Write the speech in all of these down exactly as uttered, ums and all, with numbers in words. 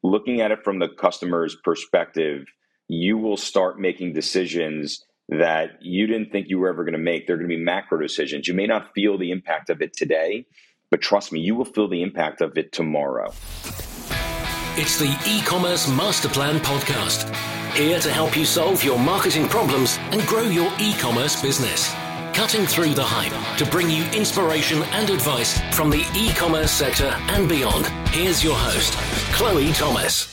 looking at it from the customer's perspective, you will start making decisions that you didn't think you were ever going to make. They're going to be macro decisions. You may not feel the impact of it today, but trust me, you will feel the impact of it tomorrow. It's the E-commerce Master Plan Podcast. Here to help you solve your marketing problems and grow your e-commerce business. Cutting through the hype to bring you inspiration and advice from the e-commerce sector and beyond. Here's your host, Chloe Thomas.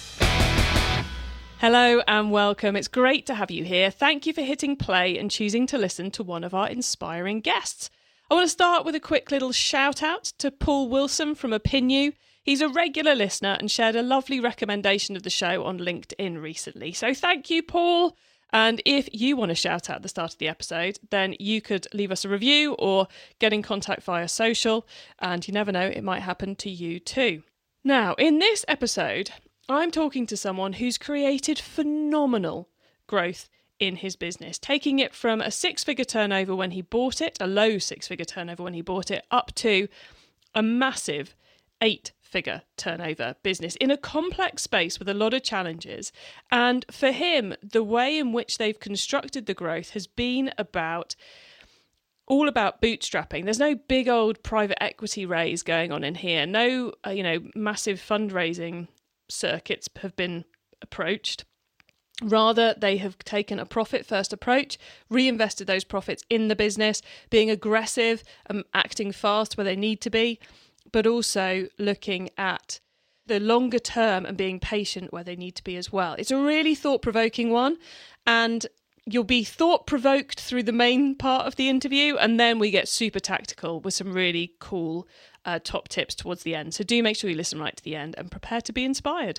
Hello and welcome. It's great to have you here. Thank you for hitting play and choosing to listen to one of our inspiring guests. I want to start with a quick little shout out to Paul Wilson from Opinu. He's a regular listener and shared a lovely recommendation of the show on LinkedIn recently. So thank you, Paul. And if you want to shout out at the start of the episode, then you could leave us a review or get in contact via social. And you never know, it might happen to you too. Now, in this episode, I'm talking to someone who's created phenomenal growth in his business, taking it from a six-figure turnover when he bought it, a low six-figure turnover when he bought it, up to a massive eight-figure turnover business in a complex space with a lot of challenges. And for him, the way in which they've constructed the growth has been about all about bootstrapping. There's no big old private equity raise going on in here. No, uh, you know, massive fundraising circuits have been approached. Rather, they have taken a profit-first approach, reinvested those profits in the business, being aggressive, um, acting fast where they need to be, but also looking at the longer term and being patient where they need to be as well. It's a really thought-provoking one, and you'll be thought-provoked through the main part of the interview, and then we get super tactical with some really cool uh, top tips towards the end. So do make sure you listen right to the end and prepare to be inspired.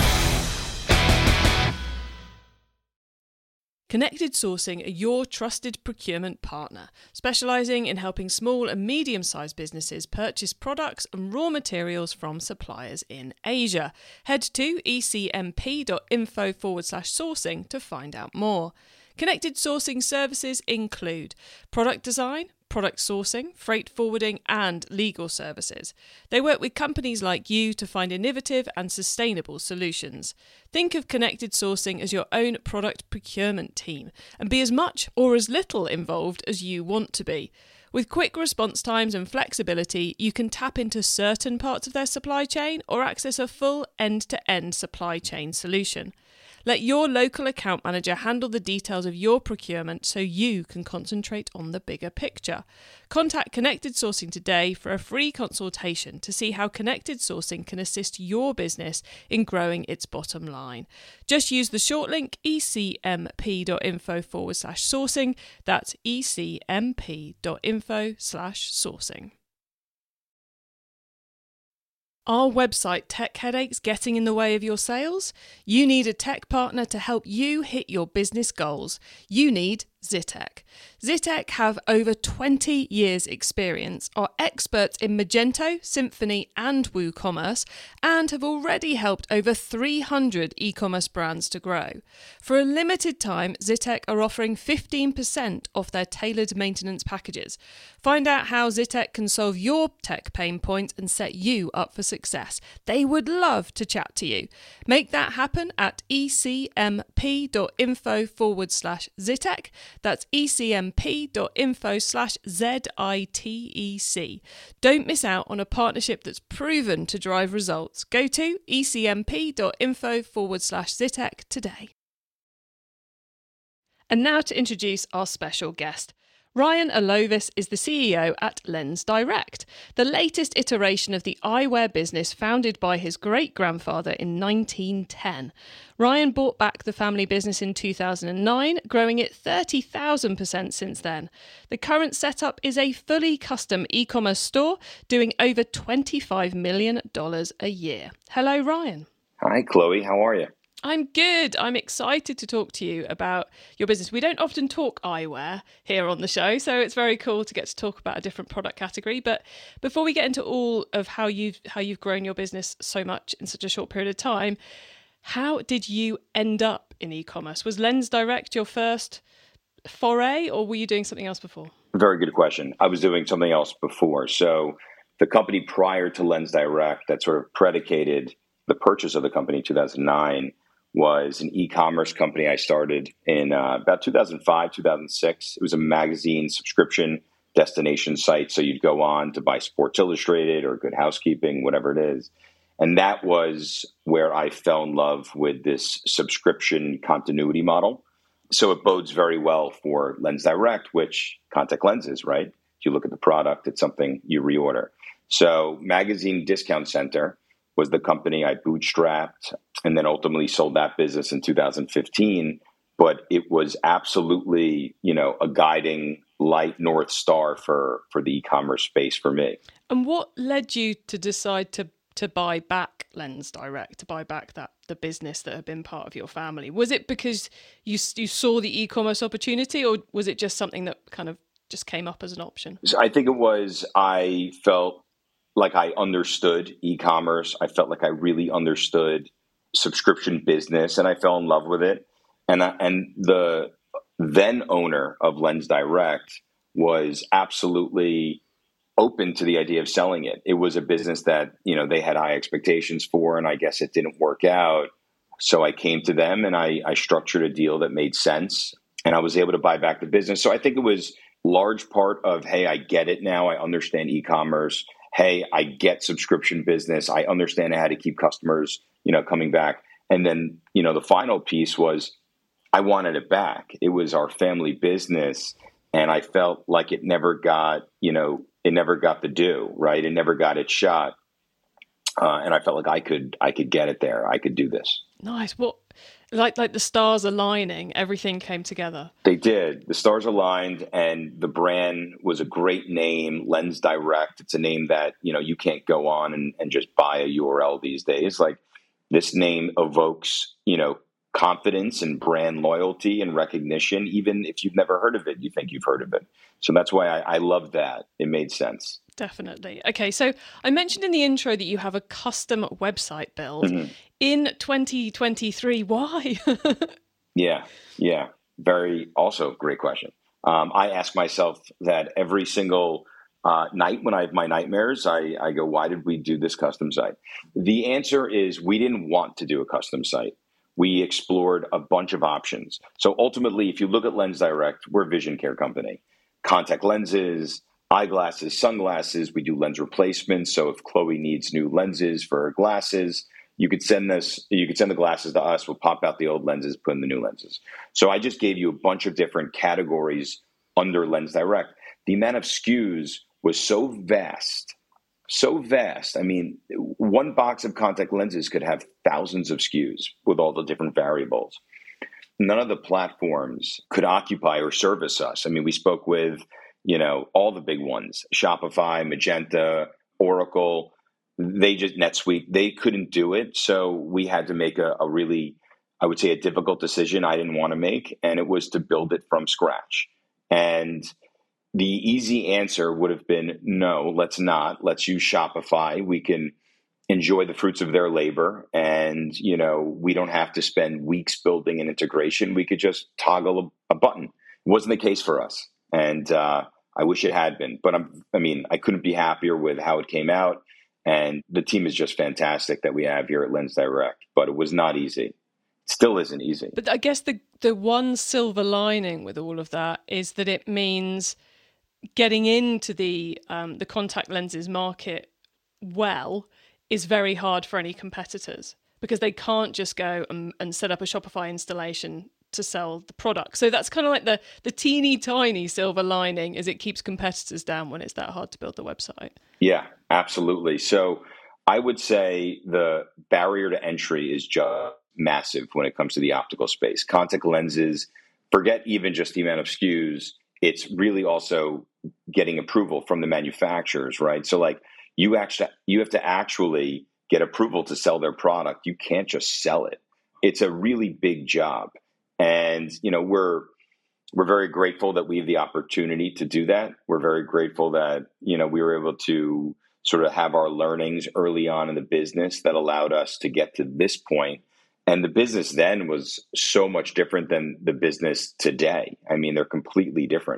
Connected Sourcing are your trusted procurement partner, specialising in helping small and medium-sized businesses purchase products and raw materials from suppliers in Asia. Head to ecmp.info forward slash sourcing to find out more. Connected Sourcing services include product design, product sourcing, freight forwarding, and legal services. They work with companies like you to find innovative and sustainable solutions. Think of Connected Sourcing as your own product procurement team and be as much or as little involved as you want to be. With quick response times and flexibility, you can tap into certain parts of their supply chain or access a full end-to-end supply chain solution. Let your local account manager handle the details of your procurement so you can concentrate on the bigger picture. Contact Connected Sourcing today for a free consultation to see how Connected Sourcing can assist your business in growing its bottom line. Just use the short link ecmp.info forward slash sourcing. That's ecmp.info slash sourcing. Are website tech headaches getting in the way of your sales? You need a tech partner to help you hit your business goals. You need Zytec. Zytec have over twenty years experience, are experts in Magento, Symphony and WooCommerce, and have already helped over three hundred e-commerce brands to grow. For a limited time, Zytec are offering fifteen percent off their tailored maintenance packages. Find out how Zytec can solve your tech pain points and set you up for success. They would love to chat to you. Make that happen at ecmp.info forward slash Zytec. That's ecmp.info slash Z-I-T-E-C. Don't miss out on a partnership that's proven to drive results. Go to ecmp.info forward slash Zytec today. And now to introduce our special guest. Ryan Olovis is the C E O at LensDirect, the latest iteration of the eyewear business founded by his great-grandfather in nineteen ten. Ryan bought back the family business in two thousand nine, growing it thirty thousand percent since then. The current setup is a fully custom e-commerce store doing over twenty-five million dollars a year. Hello, Ryan. Hi, Chloe. How are you? I'm good. I'm excited to talk to you about your business. We don't often talk eyewear here on the show, so it's very cool to get to talk about a different product category. But before we get into all of how you've how you've grown your business so much in such a short period of time, how did you end up in e-commerce? Was LensDirect your first foray, or were you doing something else before? Very good question. I was doing something else before. So the company prior to LensDirect that sort of predicated the purchase of the company in two thousand nine was an e-commerce company I started in uh, about two thousand five, two thousand six. It was a magazine subscription destination site. So you'd go on to buy Sports Illustrated or Good Housekeeping, whatever it is. And that was where I fell in love with this subscription continuity model. So it bodes very well for LensDirect, which contact lenses, right? If you look at the product, it's something you reorder. So Magazine Discount Center was the company I bootstrapped and then ultimately sold that business in two thousand fifteen. But it was absolutely, you know, a guiding light North Star for, for the e-commerce space for me. And what led you to decide to to buy back LensDirect, to buy back that the business that had been part of your family? Was it because you you saw the e-commerce opportunity, or was it just something that kind of just came up as an option? So I think it was, I felt like I understood e-commerce. I felt like I really understood subscription business, and I fell in love with it. And I, and the then owner of LensDirect was absolutely open to the idea of selling it. It was a business that, you know, they had high expectations for, and I guess it didn't work out. So I came to them and I, I structured a deal that made sense, and I was able to buy back the business. So I think it was large part of, hey, I get it now. I understand e-commerce. Hey, I get subscription business. I understand how to keep customers, you know, coming back. And then, you know, the final piece was I wanted it back. It was our family business, and I felt like it never got, you know, it never got the due, right? It never got its shot. Uh, and I felt like I could, I could get it there. I could do this. Nice. Well, like, like the stars aligning, everything came together. They did. The stars aligned, and the brand was a great name, LensDirect. It's a name that, you know, you can't go on and, and just buy a U R L these days. Like, this name evokes, you know, confidence and brand loyalty and recognition. Even if you've never heard of it, you think you've heard of it. So that's why I, I love that. It made sense. Definitely. Okay, so I mentioned in the intro that you have a custom website build. Mm-hmm. In twenty twenty-three. Why? yeah, yeah. Very, also great question. Um, I ask myself that every single uh, night when I have my nightmares. I, I go, why did we do this custom site? The answer is we didn't want to do a custom site. We explored a bunch of options. So ultimately, if you look at LensDirect, we're a vision care company. Contact lenses, eyeglasses, sunglasses. We do lens replacements. So if Chloe needs new lenses for her glasses, you could send this, you could send the glasses to us. We'll pop out the old lenses, put in the new lenses. So I just gave you a bunch of different categories under LensDirect. The amount of S K Us was so vast, so vast. I mean, one box of contact lenses could have thousands of S K Us with all the different variables. None of the platforms could occupy or service us. I mean, we spoke with, you know, all the big ones, Shopify, Magenta, Oracle. They just, NetSuite, they couldn't do it. So we had to make a, a really, I would say, a difficult decision I didn't want to make. And it was to build it from scratch. And the easy answer would have been, no, let's not. Let's use Shopify. We can enjoy the fruits of their labor. And, you know, we don't have to spend weeks building an integration. We could just toggle a, a button. It wasn't the case for us. And uh, I wish it had been. But I'm, I mean, I couldn't be happier with how it came out. And the team is just fantastic that we have here at LensDirect. But it was not easy. It still isn't easy. But I guess the the one silver lining with all of that is that it means getting into the um, the contact lenses market well is very hard for any competitors, because they can't just go and, and set up a Shopify installation to sell the product. So that's kind of like the the teeny tiny silver lining, is it keeps competitors down when it's that hard to build the website. Yeah, absolutely. So I would say the barrier to entry is just massive when it comes to the optical space. Contact lenses, forget even just the amount of S K Us, it's really also getting approval from the manufacturers, right? So like you actually, you have to actually get approval to sell their product. You can't just sell it. It's a really big job. And, you know, we're, we're very grateful that we have the opportunity to do that. We're very grateful that, you know, we were able to sort of have our learnings early on in the business that allowed us to get to this point. And the business then was so much different than the business today. I mean, they're completely different.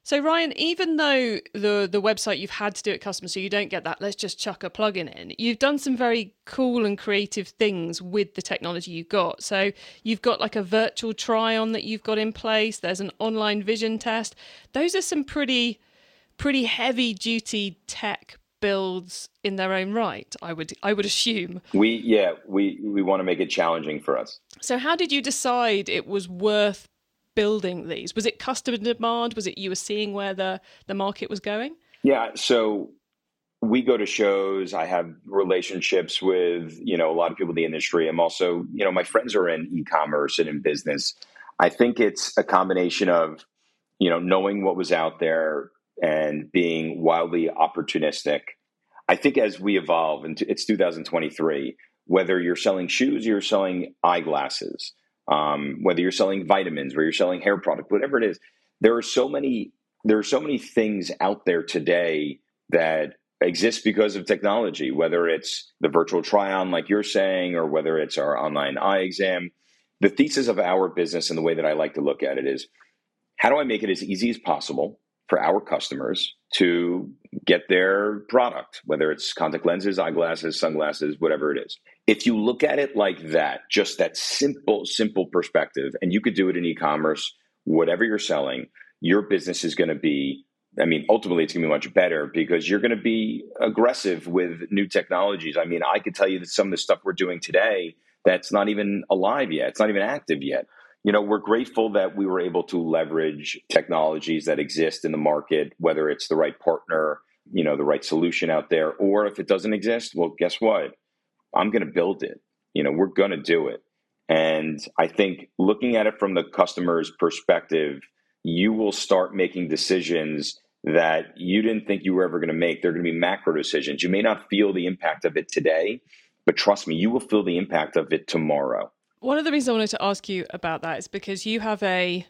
So Ryan, even though the the website you've had to do it custom, so you don't get that, let's just chuck a plugin in, you've done some very cool and creative things with the technology you've got. So you've got like a virtual try-on that you've got in place. There's an online vision test. Those are some pretty, pretty heavy-duty tech builds in their own right, I would I would assume. We, yeah, we, we want to make it challenging for us. So how did you decide it was worth building these? Was it customer demand? Was it you were seeing where the, the market was going? Yeah, so we go to shows. I have relationships with, you know, a lot of people in the industry. I'm also, you know, my friends are in e-commerce and in business. I think it's a combination of, you know, knowing what was out there and being wildly opportunistic. I think as we evolve, and it's two thousand twenty-three, whether you're selling shoes or you're selling eyeglasses, um, whether you're selling vitamins, whether you're selling hair product, whatever it is, there are so many, there are so many things out there today that exist because of technology, whether it's the virtual try-on, like you're saying, or whether it's our online eye exam. The thesis of our business and the way that I like to look at it is, how do I make it as easy as possible for our customers to get their product, whether it's contact lenses, eyeglasses, sunglasses, whatever it is. If you look at it like that, just that simple, simple perspective, and you could do it in e-commerce, whatever you're selling, your business is going to be, I mean, ultimately it's going to be much better because you're going to be aggressive with new technologies. I mean, I could tell you that some of the stuff we're doing today, that's not even alive yet. It's not even active yet. You know, we're grateful that we were able to leverage technologies that exist in the market, whether it's the right partner, you know, the right solution out there, or if it doesn't exist, well, guess what? I'm going to build it. You know, we're going to do it. And I think looking at it from the customer's perspective, you will start making decisions that you didn't think you were ever going to make. They're going to be macro decisions. You may not feel the impact of it today, but trust me, you will feel the impact of it tomorrow. One of the reasons I wanted to ask you about that is because you have a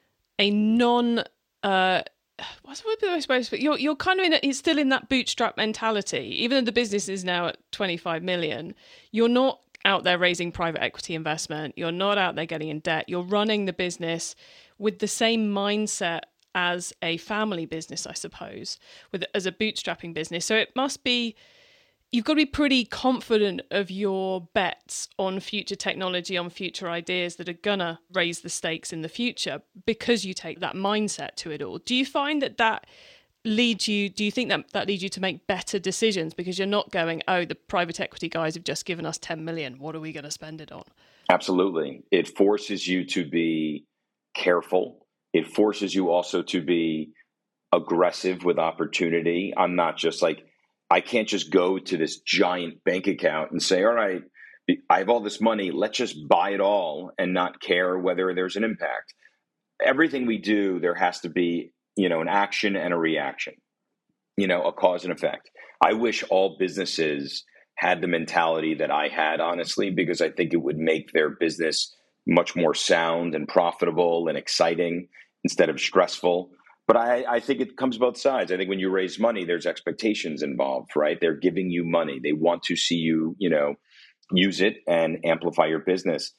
a non uh, what's the word I suppose, but you're you're kind of in a, it's still in that bootstrap mentality. Even though the business is now at twenty-five million, you're not out there raising private equity investment. You're not out there getting in debt. You're running the business with the same mindset as a family business, I suppose, with as a bootstrapping business. So it must be. You've got to be pretty confident of your bets on future technology, on future ideas that are going to raise the stakes in the future because you take that mindset to it all. Do you find that that leads you, do you think that that leads you to make better decisions because you're not going, oh, the private equity guys have just given us ten million. What are we going to spend it on? Absolutely. It forces you to be careful. It forces you also to be aggressive with opportunity. I'm not just like, I can't just go to this giant bank account and say, all right, I have all this money. Let's just buy it all and not care whether there's an impact. Everything we do, there has to be, you know, an action and a reaction, you know, a cause and effect. I wish all businesses had the mentality that I had, honestly, because I think it would make their business much more sound and profitable and exciting instead of stressful. But I, I think it comes both sides. I think when you raise money, there's expectations involved, right? They're giving you money. They want to see you, you know, use it and amplify your business.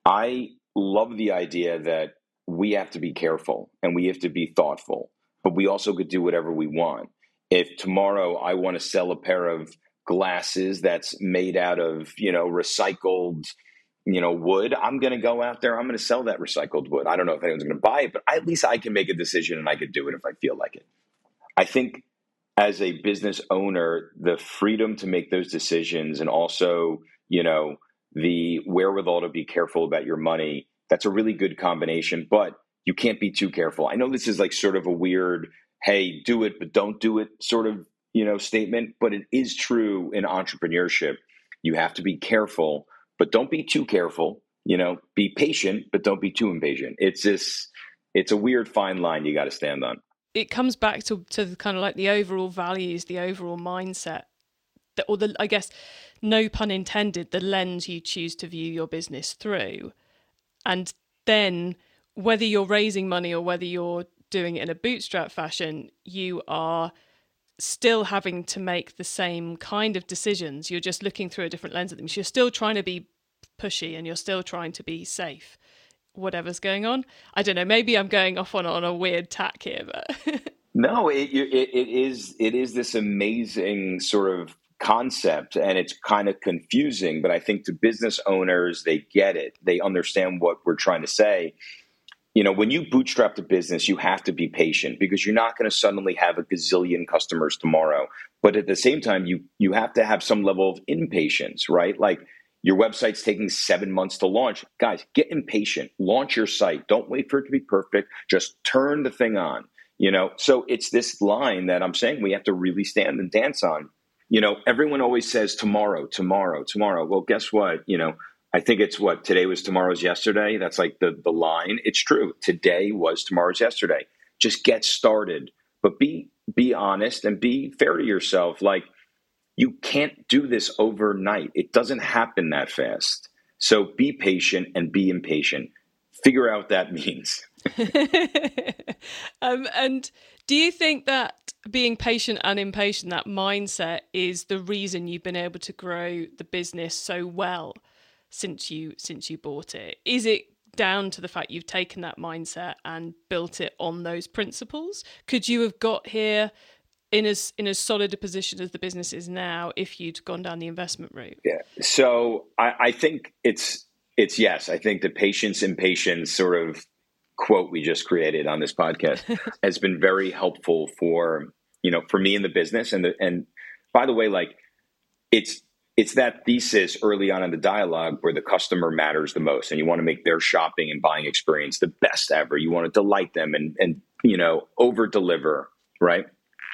I love the idea that we have to be careful and we have to be thoughtful, but we also could do whatever we want. If tomorrow I want to sell a pair of glasses that's made out of, you know, recycled you know, wood, I'm going to go out there. I'm going to sell that recycled wood. I don't know if anyone's going to buy it, but at least I can make a decision and I could do it if I feel like it. I think as a business owner, the freedom to make those decisions and also, you know, the wherewithal to be careful about your money, that's a really good combination, but you can't be too careful. I know this is like sort of a weird, hey, do it, but don't do it sort of, you know, statement, but it is true in entrepreneurship. You have to be careful. But don't be too careful, you know, be patient, but don't be too impatient. It's this, it's a weird fine line you got to stand on. It comes back to, to the kind of like the overall values, the overall mindset, the, or the, I guess, no pun intended, the lens you choose to view your business through. And then whether you're raising money or whether you're doing it in a bootstrap fashion, you are still having to make the same kind of decisions. You're just looking through a different lens at them. So you're still trying to be pushy and you're still trying to be safe, whatever's going on. I don't know, maybe I'm going off on, on a weird tack here, but No, it, it it is it is this amazing sort of concept, and it's kind of confusing. But I think to business owners, they get it. They understand what we're trying to say. You know, when you bootstrap the business, you have to be patient because you're not going to suddenly have a gazillion customers tomorrow. But at the same time, you you have to have some level of impatience, right? Like your website's taking seven months to launch. Guys, get impatient. Launch your site. Don't wait for it to be perfect. Just turn the thing on. You know, so it's this line that I'm saying we have to really stand and dance on. You know, everyone always says tomorrow, tomorrow, tomorrow. Well, guess what? You know, I think it's what today was tomorrow's yesterday. That's like the the line. It's true. Today was tomorrow's yesterday. Just get started, but be be honest and be fair to yourself. Like you can't do this overnight. It doesn't happen that fast. So be patient and be impatient. Figure out what that means. um, and do you think that being patient and impatient, that mindset, is the reason you've been able to grow the business so well since you since you bought it? Is it down to the fact you've taken that mindset and built it on those principles? Could you have got here in as in as solid a position as the business is now if you'd gone down the investment route? Yeah. So I, I think it's it's yes. I think the patience, impatience sort of quote we just created on this podcast has been very helpful for, you know, for me in the business. And the, and by the way, like it's, it's that thesis early on in the dialogue where the customer matters the most and you want to make their shopping and buying experience the best ever. You want to delight them and, and, you know, over deliver. Right.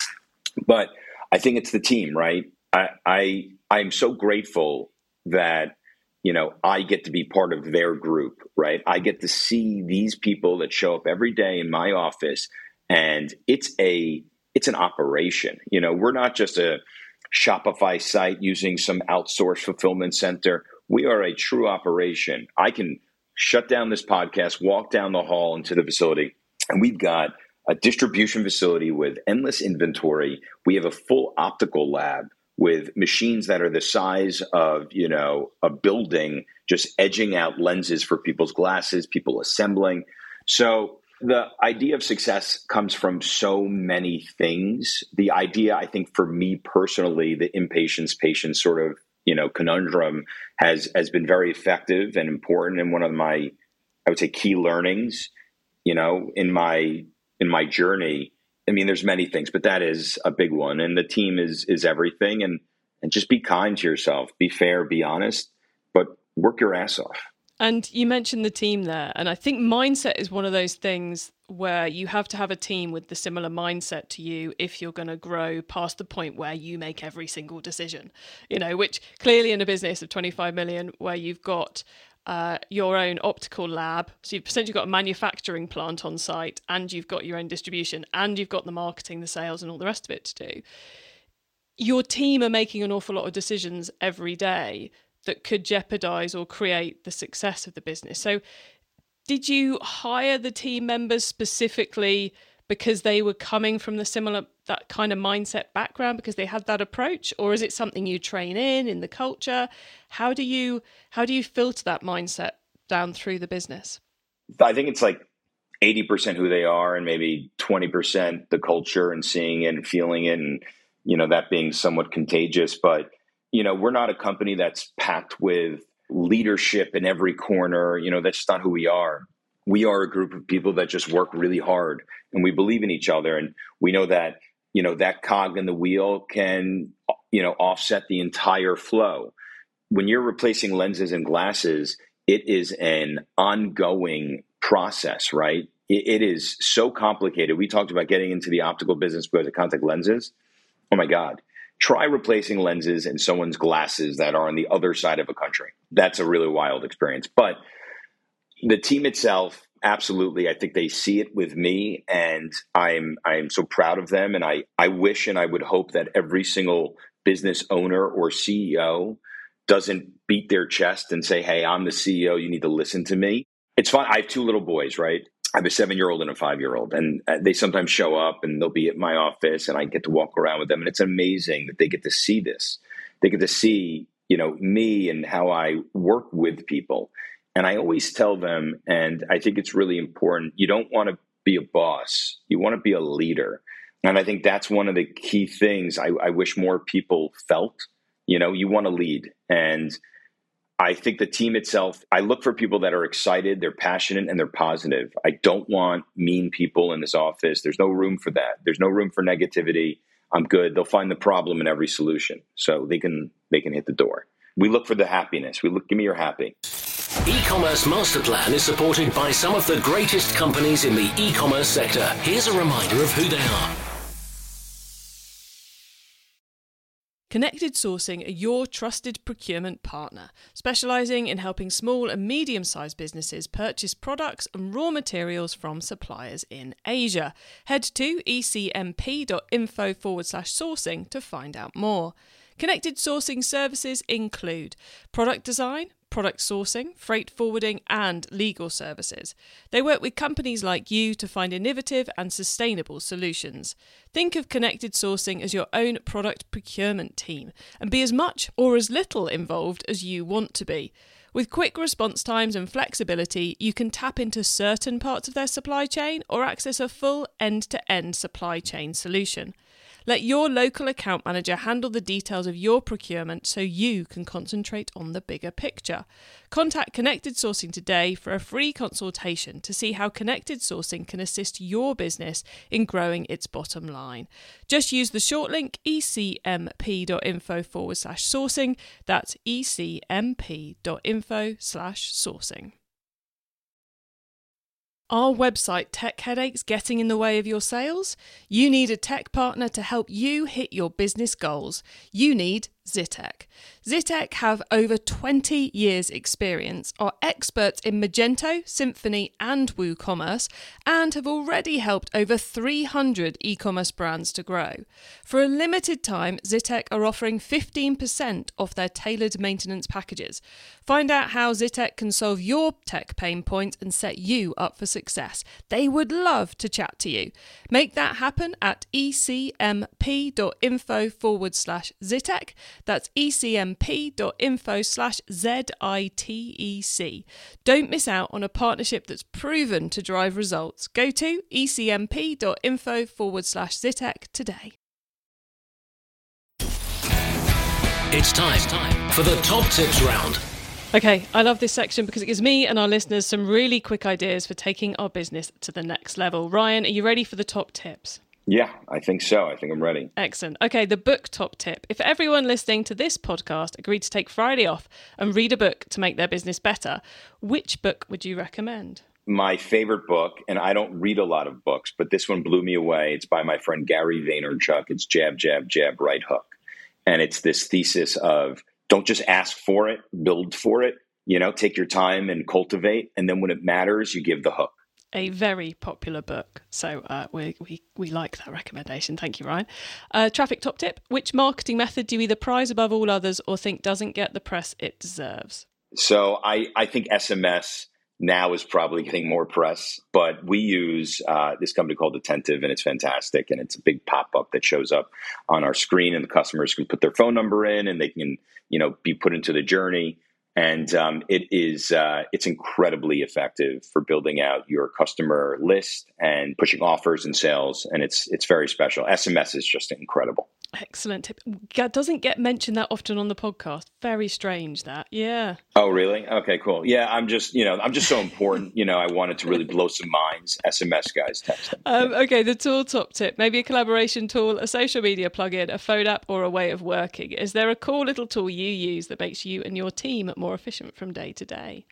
But I think it's the team, right? I, I, I'm so grateful that, you know, I get to be part of their group, right? I get to see these people that show up every day in my office, and it's a it's an operation. You know, we're not just a Shopify site using some outsourced fulfillment center. We are a true operation. I can shut down this podcast, walk down the hall into the facility, and we've got a distribution facility with endless inventory. We have a full optical lab with machines that are the size of, you know, a building, just edging out lenses for people's glasses, people assembling. So the idea of success comes from so many things. The idea, I think, for me personally, the impatience, patience sort of, you know, conundrum has has been very effective and important. And one of my, I would say, key learnings, you know, in my in my journey. I mean, there's many things, but that is a big one. And the team is is everything. And and just be kind to yourself, be fair, be honest, but work your ass off. And you mentioned the team there. And I think mindset is one of those things where you have to have a team with the similar mindset to you if you're going to grow past the point where you make every single decision, you know, which clearly in a business of twenty-five million where you've got Uh, your own optical lab. So you've essentially got a manufacturing plant on site and you've got your own distribution and you've got the marketing, the sales and all the rest of it to do. Your team are making an awful lot of decisions every day that could jeopardize or create the success of the business. So did you hire the team members specifically because they were coming from the similar, that kind of mindset background, because they had that approach? Or is it something you train in, in the culture? How do you, how do you filter that mindset down through the business? I think it's like eighty percent who they are and maybe twenty percent the culture and seeing it and feeling it and, you know, that being somewhat contagious. But, you know, we're not a company that's packed with leadership in every corner. You know, that's just not who we are. We are a group of people that just work really hard and we believe in each other. And we know that, you know, that cog in the wheel can, you know, offset the entire flow. When you're replacing lenses and glasses, it is an ongoing process, right? It, it is so complicated. We talked about getting into the optical business because of contact lenses. Oh my God. Try replacing lenses in someone's glasses that are on the other side of a country. That's a really wild experience. But the team itself, absolutely, I think they see it with me, and I'm I'm so proud of them. And I, I wish and I would hope that every single business owner or C E O doesn't beat their chest and say, hey, I'm the C E O, you need to listen to me. It's fun. I have two little boys, right? I have a seven-year-old and a five-year-old, and they sometimes show up and they'll be at my office and I get to walk around with them. And it's amazing that they get to see this. They get to see, you know, me and how I work with people. And I always tell them, and I think it's really important, you don't want to be a boss. You want to be a leader. And I think that's one of the key things I, I wish more people felt. You know, you want to lead. And I think the team itself, I look for people that are excited, they're passionate, and they're positive. I don't want mean people in this office. There's no room for that. There's no room for negativity. I'm good. They'll find the problem in every solution. So they can they can hit the door. We look for the happiness. We look, give me your happy. E-commerce Master Plan is supported by some of the greatest companies in the e-commerce sector. Here's a reminder of who they are. Connected Sourcing are your trusted procurement partner, specialising in helping small and medium-sized businesses purchase products and raw materials from suppliers in Asia. Head to ecmp.info forward slash sourcing to find out more. Connected Sourcing services include product design, product sourcing, freight forwarding, and legal services. They work with companies like you to find innovative and sustainable solutions. Think of Connected Sourcing as your own product procurement team and be as much or as little involved as you want to be. With quick response times and flexibility, you can tap into certain parts of their supply chain or access a full end-to-end supply chain solution. Let your local account manager handle the details of your procurement so you can concentrate on the bigger picture. Contact Connected Sourcing today for a free consultation to see how Connected Sourcing can assist your business in growing its bottom line. Just use the short link ecmp.info forward slash sourcing. That's ecmp.info slash sourcing. Are website tech headaches getting in the way of your sales? You need a tech partner to help you hit your business goals. You need Zetec. Zetec have over twenty years experience, are experts in Magento, Symphony and WooCommerce, and have already helped over three hundred e-commerce brands to grow. For a limited time, Zetec are offering fifteen percent off their tailored maintenance packages. Find out how Zetec can solve your tech pain points and set you up for success. They would love to chat to you. Make that happen at ecmp.info forward slash Zetec. That's ecmp.info slash Z-I-T-E-C. Don't miss out on a partnership that's proven to drive results. Go to ecmp.info forward slash Zetec today. It's time for the top tips round. Okay, I love this section because it gives me and our listeners some really quick ideas for taking our business to the next level. Ryan, are you ready for the top tips? Yeah, I think so. I think I'm ready. Excellent. Okay, the book top tip. If everyone listening to this podcast agreed to take Friday off and read a book to make their business better, which book would you recommend? My favorite book, and I don't read a lot of books, but this one blew me away. It's by my friend Gary Vaynerchuk. It's Jab, Jab, Jab, Right Hook. And it's this thesis of don't just ask for it, build for it, you know, take your time and cultivate. And then when it matters, you give the hook. A very popular book. So uh, we, we we like that recommendation. Thank you, Ryan. Uh, traffic top tip. Which marketing method do you either prize above all others or think doesn't get the press it deserves? So I, I think S M S now is probably getting more press, but we use uh, this company called Attentive, and it's fantastic. And it's a big pop-up that shows up on our screen, and the customers can put their phone number in and they can, you know, be put into the journey. And um, it is uh, it's incredibly effective for building out your customer list and pushing offers and sales. And it's it's very special. S M S is just incredible. Excellent tip. Doesn't get mentioned that often on the podcast. Very strange that. Yeah. Oh, really? Okay, cool. Yeah, I'm just, you know, I'm just so important. You know, I wanted to really blow some minds. S M S guys, text them. Um, okay, the tool top tip. Maybe a collaboration tool, a social media plugin, a phone app, or a way of working. Is there a cool little tool you use that makes you and your team more efficient from day to day?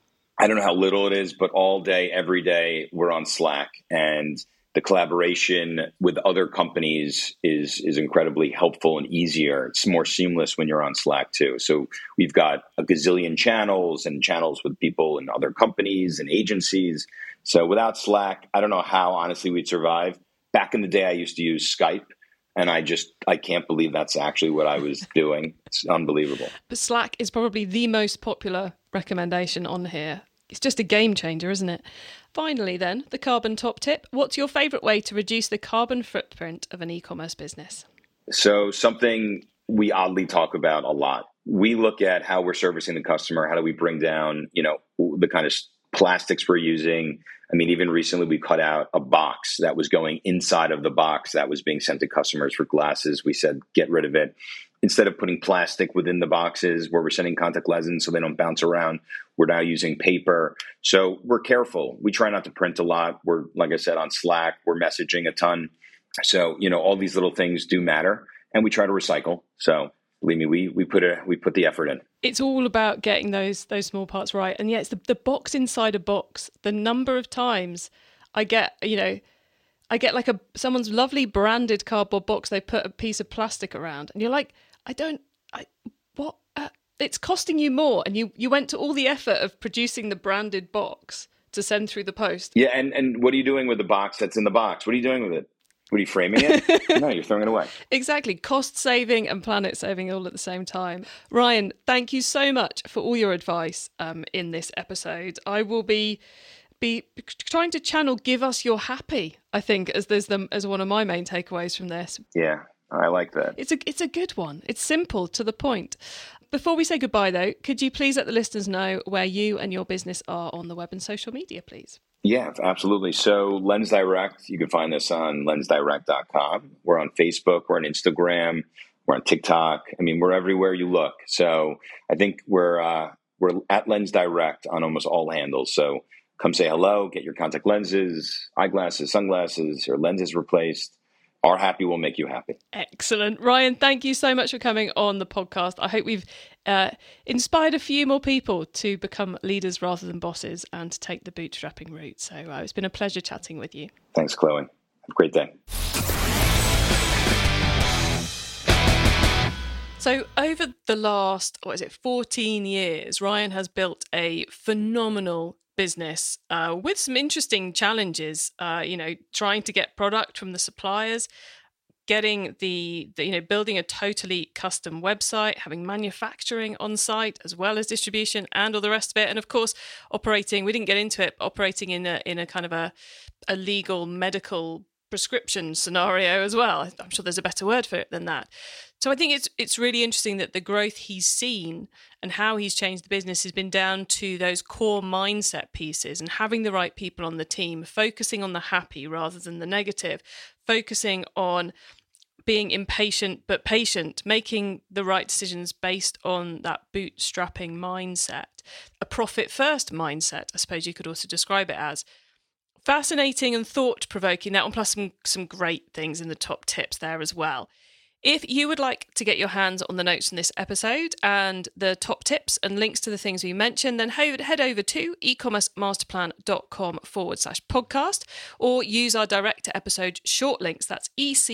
I don't know how little it is, but all day, every day, we're on Slack, and the collaboration with other companies is is incredibly helpful and easier. It's more seamless when you're on Slack too. So we've got a gazillion channels and channels with people in other companies and agencies. So without Slack, I don't know how honestly we'd survive. Back in the day, I used to use Skype, and I just I can't believe that's actually what I was doing. It's unbelievable. But Slack is probably the most popular recommendation on here. It's just a game changer, isn't it? Finally, then, the carbon top tip. What's your favourite way to reduce the carbon footprint of an e-commerce business? So something we oddly talk about a lot. We look at how we're servicing the customer. How do we bring down, you know, the kind of plastics we're using. I mean, even recently we cut out a box that was going inside of the box that was being sent to customers for glasses. We said, get rid of it. Instead of putting plastic within the boxes where we're sending contact lenses so they don't bounce around, we're now using paper. So we're careful. We try not to print a lot. We're, like I said, on Slack, we're messaging a ton. So, you know, all these little things do matter, and we try to recycle. So believe me, we we put a we put the effort in. It's all about getting those those small parts right. And yeah, it's the, the box inside a box. The number of times I get, you know, I get like a someone's lovely branded cardboard box, they put a piece of plastic around, and you're like, I don't, I what? Uh, it's costing you more, and you you went to all the effort of producing the branded box to send through the post. Yeah, and and what are you doing with the box that's in the box? What are you doing with it? What are you framing it? No, you're throwing it away. Exactly. Cost saving and planet saving all at the same time. Ryan, thank you so much for all your advice um, in this episode. I will be be trying to channel "Give us your happy," I think, as there's the, as one of my main takeaways from this. Yeah, I like that. It's a it's a good one. It's simple, to the point. Before we say goodbye, though, could you please let the listeners know where you and your business are on the web and social media, please? Yeah, absolutely. So Lens Direct, you can find us on lens direct dot com. We're on Facebook, we're on Instagram, we're on TikTok. I mean, we're everywhere you look. So I think we're uh, we're at Lens Direct on almost all handles. So come say hello, get your contact lenses, eyeglasses, sunglasses, or lenses replaced. Our happy will make you happy. Excellent. Ryan, thank you so much for coming on the podcast. I hope we've uh, inspired a few more people to become leaders rather than bosses and to take the bootstrapping route. So uh, it's been a pleasure chatting with you. Thanks, Chloe. Have a great day. So over the last, what is it, fourteen years, Ryan has built a phenomenal business uh, with some interesting challenges, uh, you know, trying to get product from the suppliers, getting the, the, you know, building a totally custom website, having manufacturing on site as well as distribution and all the rest of it. And of course, operating, we didn't get into it, but operating in a, in a kind of a, a legal medical prescription scenario as well. I'm sure there's a better word for it than that. So I think it's it's really interesting that the growth he's seen and how he's changed the business has been down to those core mindset pieces and having the right people on the team, focusing on the happy rather than the negative, focusing on being impatient but patient, making the right decisions based on that bootstrapping mindset, a profit-first mindset, I suppose you could also describe it as. Fascinating and thought-provoking, that one, plus some, some great things in the top tips there as well. If you would like to get your hands on the notes from this episode and the top tips and links to the things we mentioned, then head over to ecommercemasterplan.com forward slash podcast or use our direct to episode short links. That's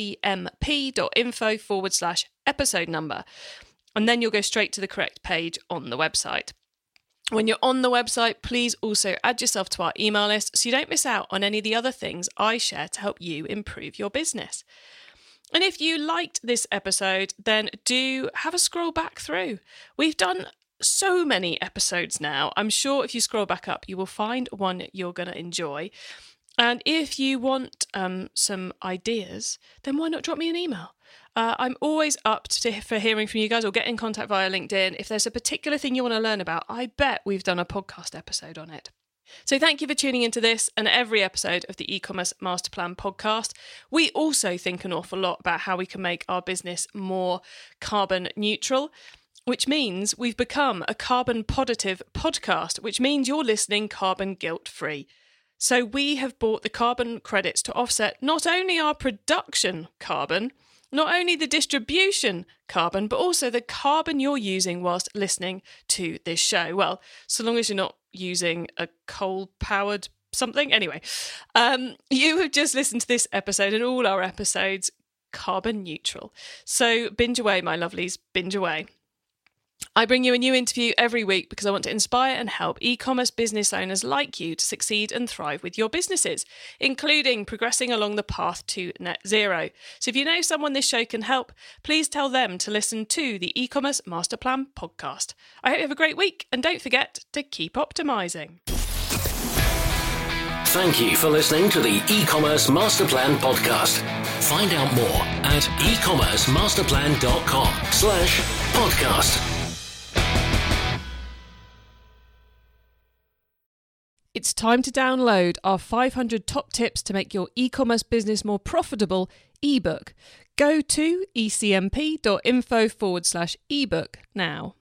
ecmp.info forward slash episode number. And then you'll go straight to the correct page on the website. When you're on the website, please also add yourself to our email list so you don't miss out on any of the other things I share to help you improve your business. And if you liked this episode, then do have a scroll back through. We've done so many episodes now. I'm sure if you scroll back up, you will find one you're going to enjoy. And if you want um, some ideas, then why not drop me an email? Uh, I'm always up to, for hearing from you guys, or get in contact via LinkedIn. If there's a particular thing you want to learn about, I bet we've done a podcast episode on it. So thank you for tuning into this and every episode of the E-commerce Master Plan podcast. We also think an awful lot about how we can make our business more carbon neutral, which means we've become a carbon positive podcast, which means you're listening carbon guilt-free. So we have bought the carbon credits to offset not only our production carbon, not only the distribution carbon, but also the carbon you're using whilst listening to this show. Well, so long as you're not using a coal-powered something. Anyway, um, you have just listened to this episode and all our episodes carbon neutral. So binge away, my lovelies, binge away. I bring you a new interview every week because I want to inspire and help e-commerce business owners like you to succeed and thrive with your businesses, including progressing along the path to net zero. So if you know someone this show can help, please tell them to listen to the E-commerce Master Plan podcast. I hope you have a great week and don't forget to keep optimizing. Thank you for listening to the E-commerce Master Plan podcast. Find out more at ecommercemasterplan.com slash podcast. It's time to download our five hundred top tips to make your e-commerce business more profitable ebook. Go to ecmp.info forward slash ebook now.